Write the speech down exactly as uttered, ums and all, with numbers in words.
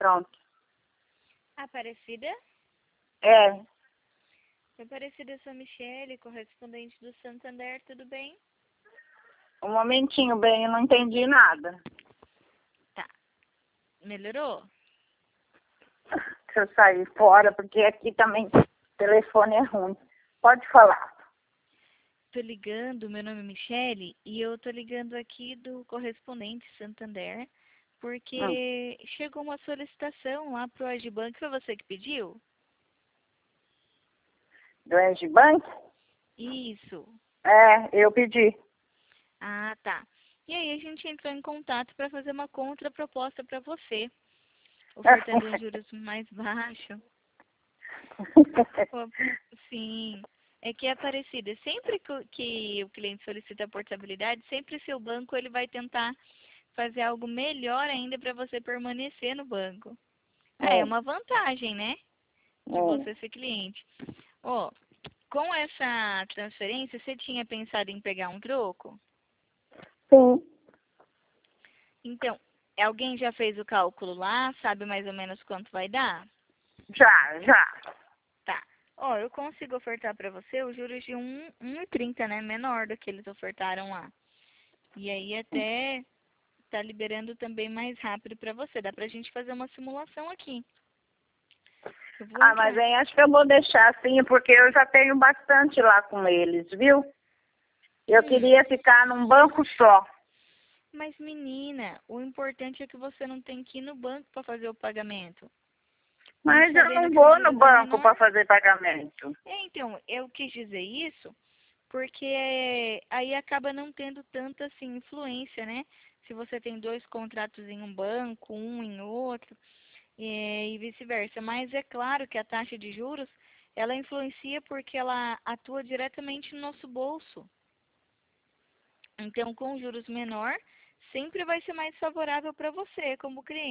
Pronto. Aparecida? É. Aparecida, sou Michele, correspondente do Santander, tudo bem? Um momentinho, bem, eu não entendi nada. Tá. Melhorou? Se eu sair fora, porque aqui também o telefone é ruim. Pode falar. Tô ligando, meu nome é Michele, e eu tô ligando aqui do correspondente Santander, Hum. porque chegou uma solicitação lá pro Agibank, foi você que pediu? Do Agibank? Isso. É, eu pedi. Ah, tá. E aí a gente entrou em contato para fazer uma contraproposta para você, ofertando um juros mais baixo. Pô, sim. É que é parecido. Sempre que o que o cliente solicita a portabilidade, sempre seu banco ele vai tentar fazer algo melhor ainda para você permanecer no banco. Ah, é É, uma vantagem, né? De é. você ser cliente. Ó, com essa transferência, você tinha pensado em pegar um troco? Sim, Então, alguém já fez o cálculo lá? Sabe mais ou menos quanto vai dar? já, já. Tá. Ó, eu consigo ofertar para você os juros de um e trinta, né? Menor do que eles ofertaram lá. E aí até tá liberando também mais rápido para você. Dá pra gente fazer uma simulação aqui. Eu vou Ah, mas entrar. aí acho que eu vou deixar assim, porque eu já tenho bastante lá com eles, viu? Eu Hum, queria ficar num banco só. mas menina, o importante é que você não tem que ir no banco para fazer o pagamento. E Mas eu sabendo não que os vou no juros é banco menor. para fazer pagamento. É, então, eu quis dizer isso porque é, aí acaba não tendo tanta assim influência, né? Se você tem dois contratos em um banco, um em outro, é, e vice-versa. Mas é claro que a taxa de juros, ela influencia porque ela atua diretamente no nosso bolso. Então, com juros menor, sempre vai ser mais favorável para você como cliente.